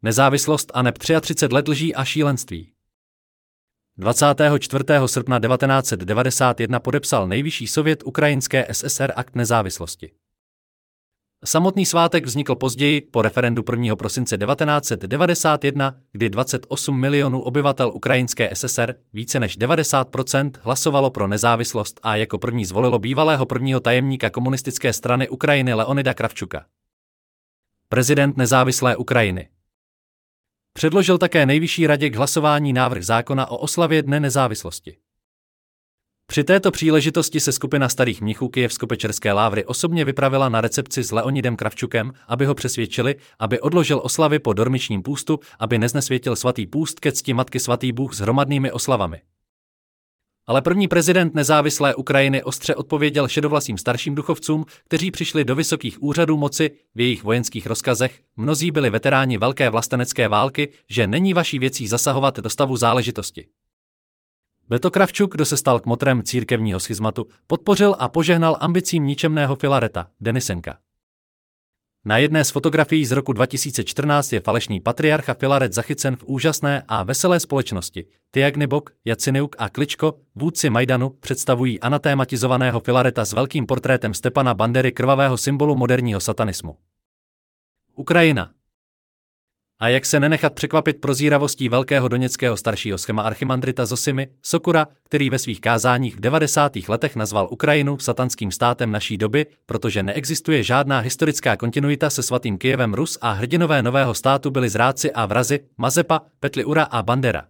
Nezávislost a neb 33 let lží a šílenství. 24. srpna 1991 podepsal nejvyšší sovět Ukrajinské SSR akt nezávislosti. Samotný svátek vznikl později, po referendu 1. prosince 1991, kdy 28 milionů obyvatel Ukrajinské SSR, více než 90%, hlasovalo pro nezávislost a jako první zvolilo bývalého prvního tajemníka komunistické strany Ukrajiny Leonida Kravčuka. Prezident nezávislé Ukrajiny předložil také nejvyšší radě k hlasování návrh zákona o oslavě Dne nezávislosti. Při této příležitosti se skupina starých mnichů Kyjevsko-Pečerské lávry osobně vypravila na recepci s Leonidem Kravčukem, aby ho přesvědčili, aby odložil oslavy po dormičním půstu, aby neznesvětil svatý půst ke cti Matky Svatý Bůh s hromadnými oslavami. Ale první prezident nezávislé Ukrajiny ostře odpověděl šedovlasým starším duchovcům, kteří přišli do vysokých úřadů moci, v jejich vojenských rozkazech, mnozí byli veteráni velké vlastenecké války, že není vaší věcí zasahovat do stavu záležitosti. Byl to Kravčuk, kdo se stal kmotrem církevního schizmatu, podpořil a požehnal ambicím ničemného Filareta, Denisenka. Na jedné z fotografií z roku 2014 je falešný patriarcha Filaret zachycen v úžasné a veselé společnosti. Tyagny-Bok, Jaciniuk a Kličko, vůdci Majdanu, představují anatématizovaného Filareta s velkým portrétem Stepana Bandery, krvavého symbolu moderního satanismu. Ukrajina. A jak se nenechat překvapit prozíravostí velkého doněckého staršího schema archimandrita Zosimy Sokura, který ve svých kázáních v 90. letech nazval Ukrajinu satanským státem naší doby, protože neexistuje žádná historická kontinuita se svatým Kyjevem. Rus a hrdinové nového státu byli zrádci a vrazi Mazepa, Petliura a Bandera.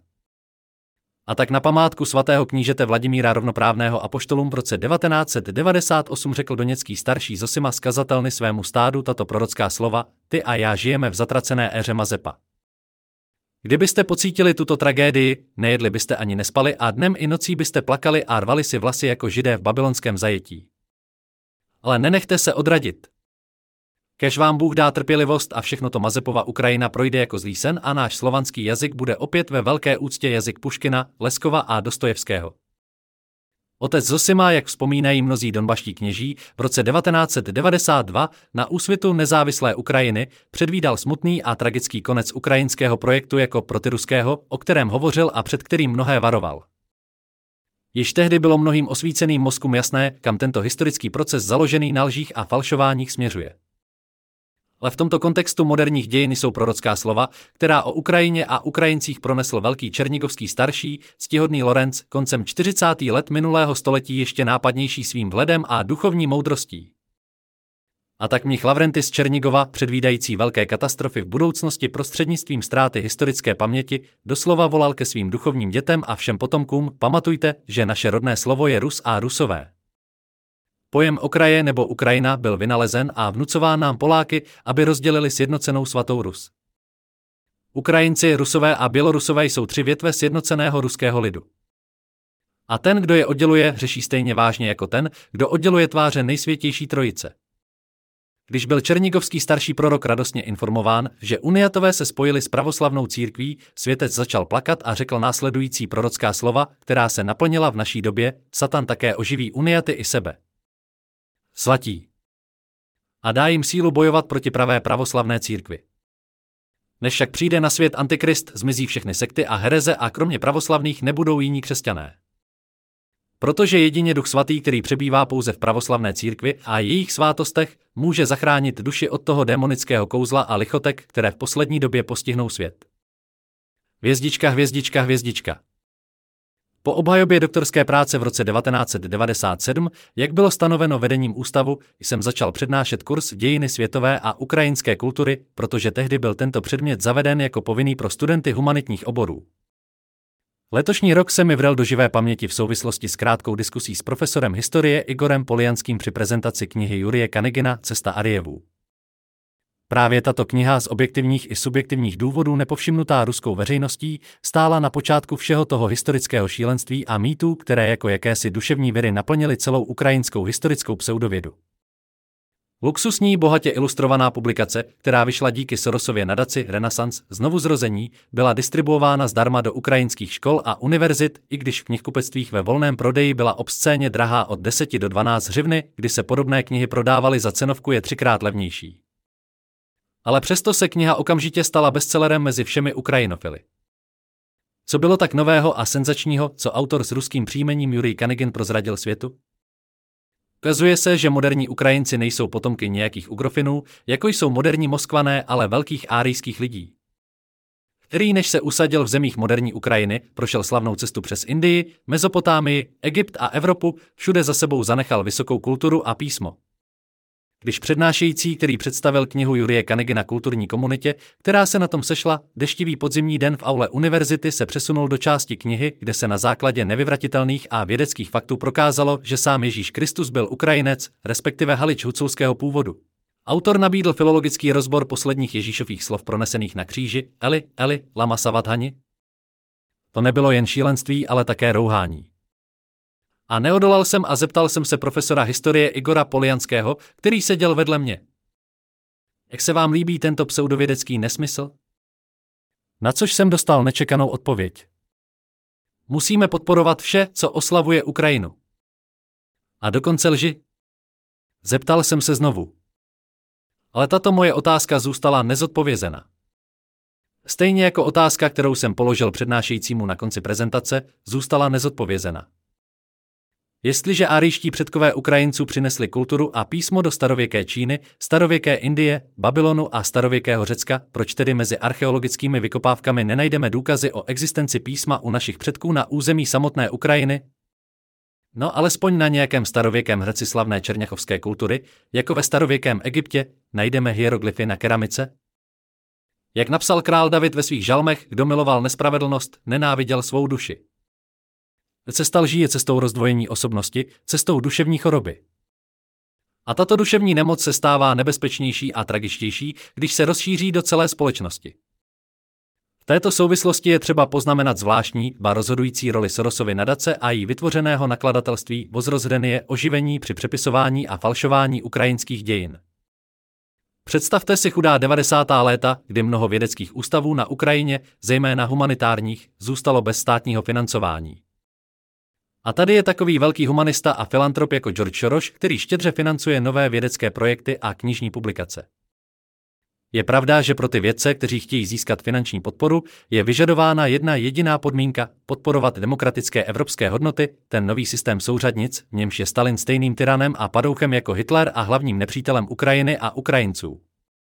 A tak na památku svatého knížete Vladimíra Rovnoprávného apoštolům v roce 1998 řekl doněcký starší Zosima z kazatelny svému stádu tato prorocká slova: ty a já žijeme v zatracené éře Mazepa. Kdybyste pocítili tuto tragédii, nejedli byste ani nespali a dnem i nocí byste plakali a rvali si vlasy jako Židé v babylonském zajetí. Ale nenechte se odradit. Kéž vám Bůh dá trpělivost a všechno to Mazepova Ukrajina projde jako zlý sen a náš slovanský jazyk bude opět ve velké úctě jazyk Puškina, Leskova a Dostojevského. Otec Zosima, jak vzpomínají mnozí donbaští kněží, v roce 1992 na úsvitu nezávislé Ukrajiny předvídal smutný a tragický konec ukrajinského projektu jako protiruského, o kterém hovořil a před kterým mnohé varoval. Již tehdy bylo mnohým osvíceným mozkům jasné, kam tento historický proces založený na lžích a falšováních směřuje. Ale v tomto kontextu moderních dějin jsou prorocká slova, která o Ukrajině a Ukrajincích pronesl velký černigovský starší, ctihodný Lorenc, koncem 40. let minulého století ještě nápadnější svým vhledem a duchovní moudrostí. A tak mnich Lavrentis z Černigova, předvídající velké katastrofy v budoucnosti prostřednictvím ztráty historické paměti, doslova volal ke svým duchovním dětem a všem potomkům: pamatujte, že naše rodné slovo je Rus a Rusové. Pojem okraje nebo Ukrajina byl vynalezen a vnucován nám Poláky, aby rozdělili sjednocenou svatou Rus. Ukrajinci, Rusové a Bělorusové jsou tři větve sjednoceného ruského lidu. A ten, kdo je odděluje, řeší stejně vážně jako ten, kdo odděluje tváře nejsvětější trojice. Když byl černigovský starší prorok radostně informován, že uniatové se spojili s pravoslavnou církví, světec začal plakat a řekl následující prorocká slova, která se naplnila v naší době: Satan také oživí uniaty i sebe. Svatí. A dá jim sílu bojovat proti pravé pravoslavné církvi. Než však přijde na svět Antikrist, zmizí všechny sekty a hereze a kromě pravoslavných nebudou jiní křesťané. Protože jedině Duch Svatý, který přebývá pouze v pravoslavné církvi a jejich svátostech, může zachránit duši od toho démonického kouzla a lichotek, které v poslední době postihnou svět. Hvězdička, hvězdička, hvězdička. Po obhajobě doktorské práce v roce 1997, jak bylo stanoveno vedením ústavu, jsem začal přednášet kurz Dějiny světové a ukrajinské kultury, protože tehdy byl tento předmět zaveden jako povinný pro studenty humanitních oborů. Letošní rok se mi vrel do živé paměti v souvislosti s krátkou diskusí s profesorem historie Igorem Polianským při prezentaci knihy Jurije Kanygina Cesta Arijevů. Právě tato kniha z objektivních i subjektivních důvodů nepovšimnutá ruskou veřejností stála na počátku všeho toho historického šílenství a mýtů, které jako jakési duševní viry naplnily celou ukrajinskou historickou pseudovědu. Luxusní, bohatě ilustrovaná publikace, která vyšla díky Sorosově nadaci Renaissance znovuzrození, byla distribuována zdarma do ukrajinských škol a univerzit, i když v knihkupectvích ve volném prodeji byla obscénně drahá od 10 do 12 hřivny, kdy se podobné knihy prodávaly za cenovku je 3krát levnější. Ale přesto se kniha okamžitě stala bestsellerem mezi všemi Ukrajinofily. Co bylo tak nového a senzačního, co autor s ruským příjmením Jurij Kanygin prozradil světu? Ukazuje se, že moderní Ukrajinci nejsou potomky nějakých Ugrofinů, jako jsou moderní Moskvané, ale velkých árijských lidí, který než se usadil v zemích moderní Ukrajiny, prošel slavnou cestu přes Indii, Mezopotámii, Egypt a Evropu, všude za sebou zanechal vysokou kulturu a písmo. Když přednášející, který představil knihu Jurije Kanygyna kulturní komunitě, která se na tom sešla, deštivý podzimní den v aule univerzity se přesunul do části knihy, kde se na základě nevyvratitelných a vědeckých faktů prokázalo, že sám Ježíš Kristus byl Ukrajinec, respektive Halič huculského původu. Autor nabídl filologický rozbor posledních Ježíšových slov pronesených na kříži: Eli, Eli, lama sabachthani. To nebylo jen šílenství, ale také rouhání. A neodolal jsem a zeptal jsem se profesora historie Igora Polianského, který seděl vedle mě. Jak se vám líbí tento pseudovědecký nesmysl? Na což jsem dostal nečekanou odpověď. Musíme podporovat vše, co oslavuje Ukrajinu. A dokonce lži? Zeptal jsem se znovu. Ale tato moje otázka zůstala nezodpovězena. Stejně jako otázka, kterou jsem položil přednášejícímu na konci prezentace, zůstala nezodpovězena. Jestliže árijští předkové Ukrajinců přinesli kulturu a písmo do starověké Číny, starověké Indie, Babylonu a starověkého Řecka, proč tedy mezi archeologickými vykopávkami nenajdeme důkazy o existenci písma u našich předků na území samotné Ukrajiny? No alespoň na nějakém starověkém hrci slavné čerňachovské kultury, jako ve starověkém Egyptě, najdeme hieroglyfy na keramice? Jak napsal král David ve svých žalmech, kdo miloval nespravedlnost, nenáviděl svou duši. Cesta lží je cestou rozdvojení osobnosti, cestou duševní choroby. A tato duševní nemoc se stává nebezpečnější a tragičtější, když se rozšíří do celé společnosti. V této souvislosti je třeba poznamenat zvláštní, ba rozhodující roli Sorosovy nadace a jí vytvořeného nakladatelství Vozrozhdenie oživení při přepisování a falšování ukrajinských dějin. Představte si chudá 90. léta, kdy mnoho vědeckých ústavů na Ukrajině, zejména humanitárních, zůstalo bez státního financování. A tady je takový velký humanista a filantrop jako George Soros, který štědře financuje nové vědecké projekty a knižní publikace. Je pravda, že pro ty vědce, kteří chtějí získat finanční podporu, je vyžadována jedna jediná podmínka: podporovat demokratické evropské hodnoty, ten nový systém souřadnic, v němž je Stalin stejným tyranem a padouchem jako Hitler a hlavním nepřítelem Ukrajiny a Ukrajinců.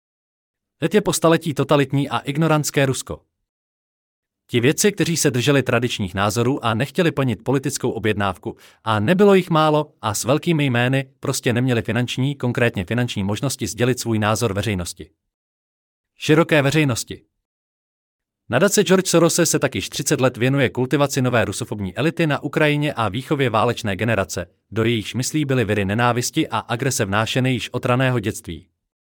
Teď je po staletí totalitní a ignorantské Rusko. Ti vědci, kteří se drželi tradičních názorů a nechtěli plnit politickou objednávku, a nebylo jich málo a s velkými jmény, prostě neměli konkrétně finanční možnosti sdělit svůj názor veřejnosti. Široké veřejnosti. Nadace George Sorose se tak již 30 let věnuje kultivaci nové rusofobní elity na Ukrajině a výchově válečné generace, do jejichž myslí byly viry nenávisti a agrese vnášeny již od raného dětství.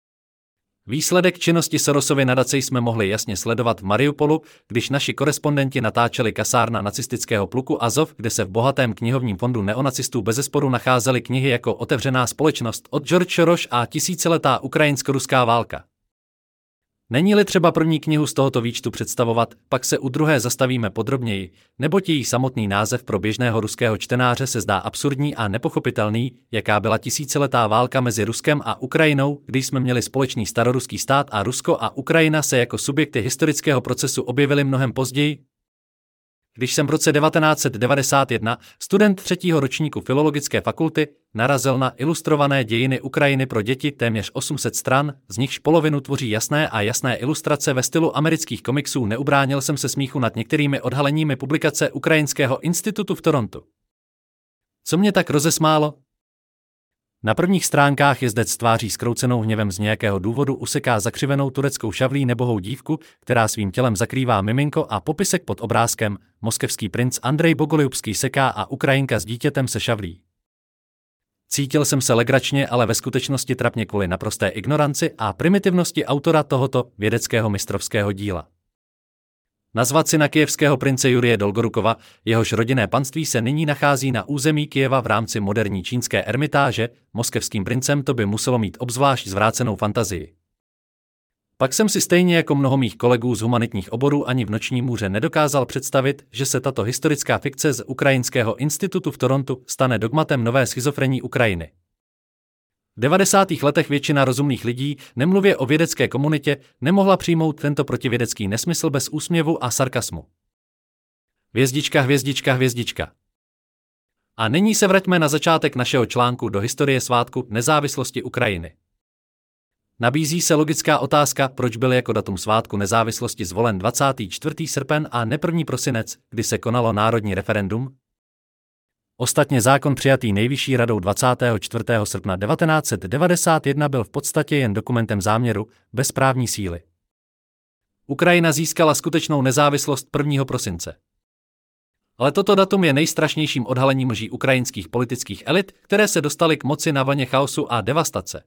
Výsledek činnosti Sorosovy nadace jsme mohli jasně sledovat v Mariupolu, když naši korespondenti natáčeli kasárna nacistického pluku Azov, kde se v bohatém knihovním fondu neonacistů bezesporu nacházely knihy jako Otevřená společnost od George Soros a Tisíciletá ukrajinsko-ruská válka. Není-li třeba první knihu z tohoto výčtu představovat, pak se u druhé zastavíme podrobněji, neboť její samotný název pro běžného ruského čtenáře se zdá absurdní a nepochopitelný, jaká byla tisíciletá válka mezi Ruskem a Ukrajinou, když jsme měli společný staroruský stát a Rusko a Ukrajina se jako subjekty historického procesu objevily mnohem později. Když jsem v roce 1991, student 3. ročníku filologické fakulty, narazil na ilustrované dějiny Ukrajiny pro děti téměř 800 stran, z nichž polovinu tvoří jasné ilustrace ve stylu amerických komiksů, neubránil jsem se smíchu nad některými odhaleními publikace Ukrajinského institutu v Torontu. Co mě tak rozesmálo? Na prvních stránkách jezdec tváří skroucenou hněvem z nějakého důvodu useká zakřivenou tureckou šavlí nebohou dívku, která svým tělem zakrývá miminko, a popisek pod obrázkem: moskevský princ Andrej Bogoljubský seká a Ukrajinka s dítětem se šavlí. Cítil jsem se legračně, ale ve skutečnosti trapně kvůli naprosté ignoranci a primitivnosti autora tohoto vědeckého mistrovského díla. Nazvat syna kyjevského prince Jurije Dolgorukova, jehož rodinné panství se nyní nachází na území Kyjeva v rámci moderní čínské ermitáže, moskevským princem, to by muselo mít obzvlášť zvrácenou fantazii. Pak jsem si stejně jako mnoho mých kolegů z humanitních oborů ani v noční můře nedokázal představit, že se tato historická fikce z Ukrajinského institutu v Torontu stane dogmatem nové schizofrenní Ukrajiny. V 90. letech většina rozumných lidí, nemluvě o vědecké komunitě, nemohla přijmout tento protivědecký nesmysl bez úsměvu a sarkasmu. Hvězdička, hvězdička, hvězdička. A nyní se vraťme na začátek našeho článku do historie svátku nezávislosti Ukrajiny. Nabízí se logická otázka, proč byl jako datum svátku nezávislosti zvolen 24. srpen a ne 1. prosinec, kdy se konalo národní referendum? Ostatně zákon přijatý Nejvyšší radou 24. srpna 1991 byl v podstatě jen dokumentem záměru, bez právní síly. Ukrajina získala skutečnou nezávislost 1. prosince. Ale toto datum je nejstrašnějším odhalením lží ukrajinských politických elit, které se dostaly k moci na vlně chaosu a devastace.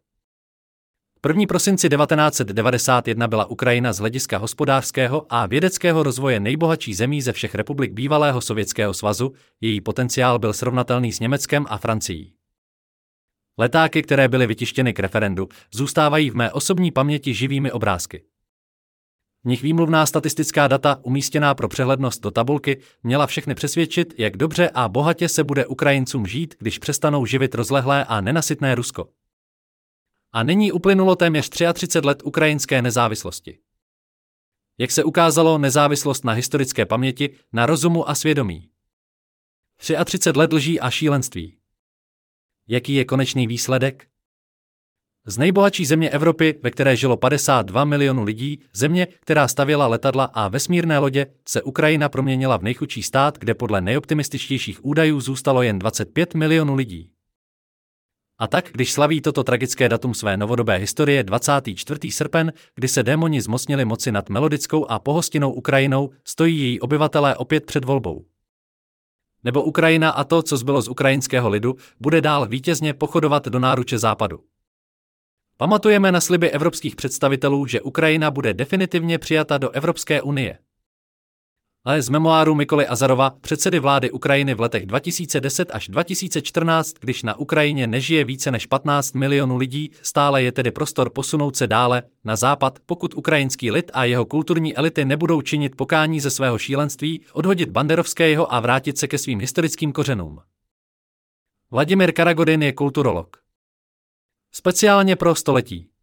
1. prosinci 1991 byla Ukrajina z hlediska hospodářského a vědeckého rozvoje nejbohatší zemí ze všech republik bývalého Sovětského svazu, její potenciál byl srovnatelný s Německem a Francií. Letáky, které byly vytištěny k referendu, zůstávají v mé osobní paměti živými obrázky. V nich výmluvná statistická data, umístěná pro přehlednost do tabulky, měla všechny přesvědčit, jak dobře a bohatě se bude Ukrajincům žít, když přestanou živit rozlehlé a nenasytné Rusko. A nyní uplynulo téměř 33 let ukrajinské nezávislosti. Jak se ukázalo, nezávislost na historické paměti, na rozumu a svědomí. 33 let lží a šílenství. Jaký je konečný výsledek? Z nejbohatší země Evropy, ve které žilo 52 milionů lidí, země, která stavěla letadla a vesmírné lodě, se Ukrajina proměnila v nejchudší stát, kde podle nejoptimističtějších údajů zůstalo jen 25 milionů lidí. A tak, když slaví toto tragické datum své novodobé historie 24. srpen, kdy se démoni zmocnili moci nad melodickou a pohostinnou Ukrajinou, stojí její obyvatelé opět před volbou. Nebo Ukrajina a to, co zbylo z ukrajinského lidu, bude dál vítězně pochodovat do náruče západu. Pamatujeme na sliby evropských představitelů, že Ukrajina bude definitivně přijata do Evropské unie. Ale z memoáru Mykoly Azarova, předsedy vlády Ukrajiny v letech 2010 až 2014, když na Ukrajině nežije více než 15 milionů lidí, stále je tedy prostor posunout se dále, na západ, pokud ukrajinský lid a jeho kulturní elity nebudou činit pokání ze svého šílenství, odhodit banderovského a vrátit se ke svým historickým kořenům. Vladimír Karagodin je kulturolog. Speciálně pro století.